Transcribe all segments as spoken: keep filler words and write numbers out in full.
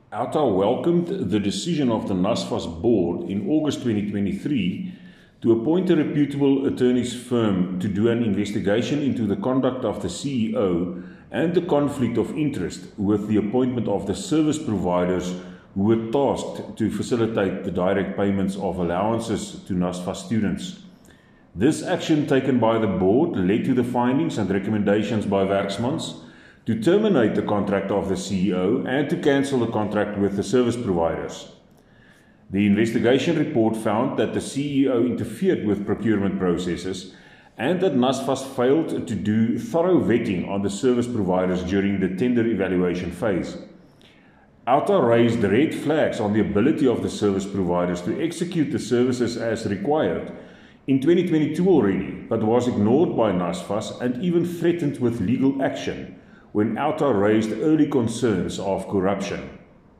OUTA welcomed the decision of the NSFAS board in August twenty twenty-three to appoint a reputable attorney's firm to do an investigation into the conduct of the C E O and the conflict of interest with the appointment of the service providers who were tasked to facilitate the direct payments of allowances to NSFAS students. This action taken by the board led to the findings and recommendations by Werksmans to terminate the contract of the C E O and to cancel the contract with the service providers. The investigation report found that the C E O interfered with procurement processes and that NSFAS failed to do thorough vetting on the service providers during the tender evaluation phase. OUTA raised red flags on the ability of the service providers to execute the services as required in twenty twenty-two already, but was ignored by NSFAS and even threatened with legal action when OUTA raised early concerns of corruption.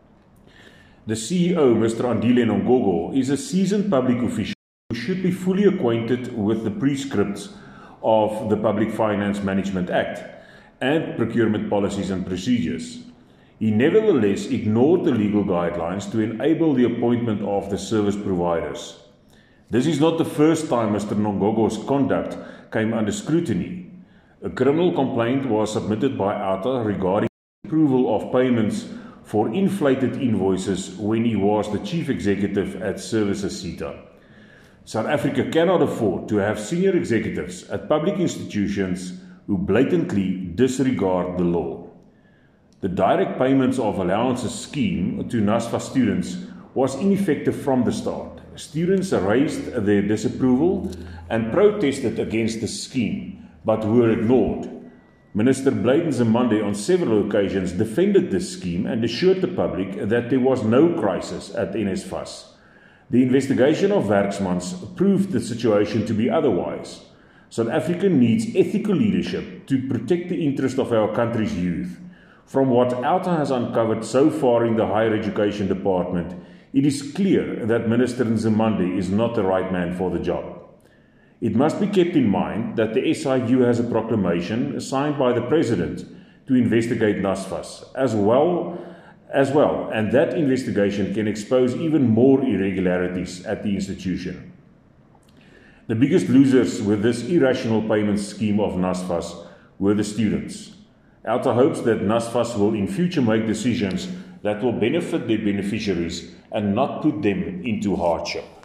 The C E O, Mister Andile Nongogo, is a seasoned public official who should be fully acquainted with the prescripts of the Public Finance Management Act and procurement policies and procedures. He nevertheless ignored the legal guidelines to enable the appointment of the service providers. This is not the first time Mister Nongogo's conduct came under scrutiny. A criminal complaint was submitted by OUTA regarding approval of payments for inflated invoices when he was the chief executive at Services SETA. South Africa cannot afford to have senior executives at public institutions who blatantly disregard the law. The direct payments of allowances scheme to NSFAS students was ineffective from the start. Students raised their disapproval and protested against the scheme, but were ignored. Minister Blade Nzimande on several occasions defended this scheme and assured the public that there was no crisis at NSFAS. The investigation of Werksmans proved the situation to be otherwise. South Africa needs ethical leadership to protect the interest of our country's youth. From what OUTA has uncovered so far in the Higher Education Department, it is clear that Minister Nzimande is not the right man for the job. It must be kept in mind that the S I U has a proclamation signed by the President to investigate NSFAS as well, as well, and that investigation can expose even more irregularities at the institution. The biggest losers with this irrational payment scheme of NSFAS were the students. OUTA hopes that NSFAS will in future make decisions that will benefit their beneficiaries and not put them into hardship.